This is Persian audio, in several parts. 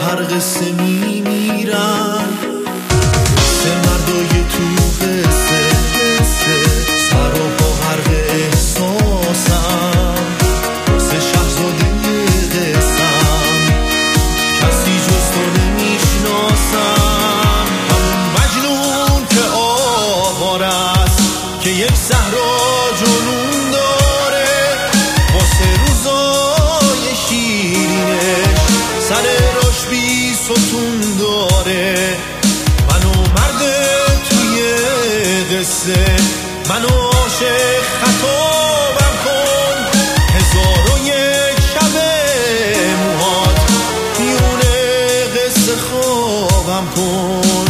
هر قصه میمیرن، قصه مردای تو قصه سر و پا غرق احساسم، قصه شهزاده قصم کسی جز تو نمیشناسم. همون مجنون که آواره است که یک صحرا جنون داره، واسه روزای شیرینش سر راش بی ستون داره. منو مرد توی قصه، منو عاشق خطابم کن، 1001 شب موهات میونه قصه خوابم کن.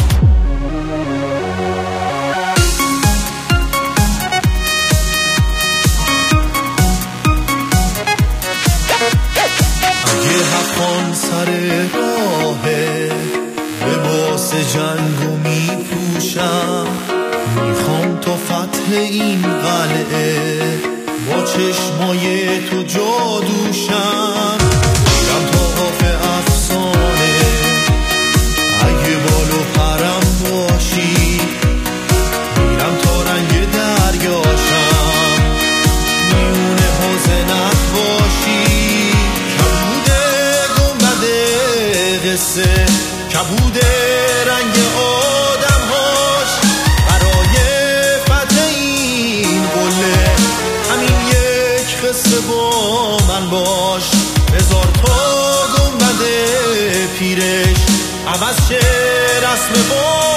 اگه حقان سر راهه لباس جنگو میپوشم، میخوام تا فتح این قلعه با چشمای تو جادوشم. میرم تا قاف افسانه اگه بالو پرم باشی، میرم تا رنگ دریاشم میونه حوزه باشی. کبوده گنبد قصه، کبوده رنگ آدم هاش، برای فتح این قله همین یک قصه با من باش. 1000 تا گنبد پیرش عوض شه رسم با